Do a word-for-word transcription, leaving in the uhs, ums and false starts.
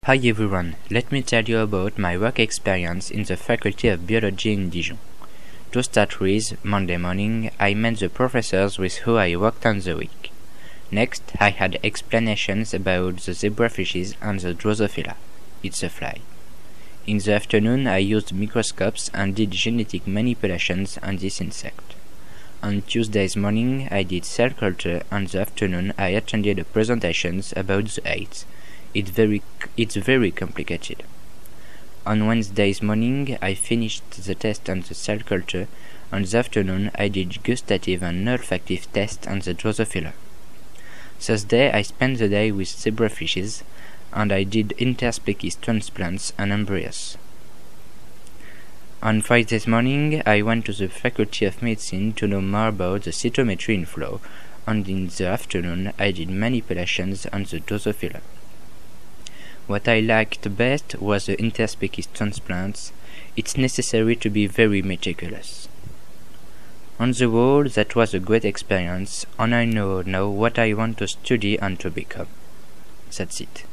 Hi everyone, let me tell you about my work experience in the Faculty of Biology in Dijon. To start with, Monday morning, I met the professors with who I worked on the week. Next, I had explanations about the zebrafishes and the Drosophila. It's a fly. In the afternoon, I used microscopes and did genetic manipulations on this insect. On Tuesday's morning, I did cell culture, and the afternoon I attended the presentations about the AIDS. It's very, it's very complicated. On Wednesday's morning, I finished the test on the cell culture. On the afternoon, I did gustative and olfactive tests on the Drosophila. Thursday, I spent the day with zebrafishes, and I did interspecies transplants and embryos. On Friday's morning, I went to the Faculty of Medicine to know more about the cytometry in flow, and in the afternoon, I did manipulations on the Drosophila. What I liked best was the interspecies transplants. It's necessary to be very meticulous. On the whole, that was a great experience, and I know now what I want to study and to become. That's it.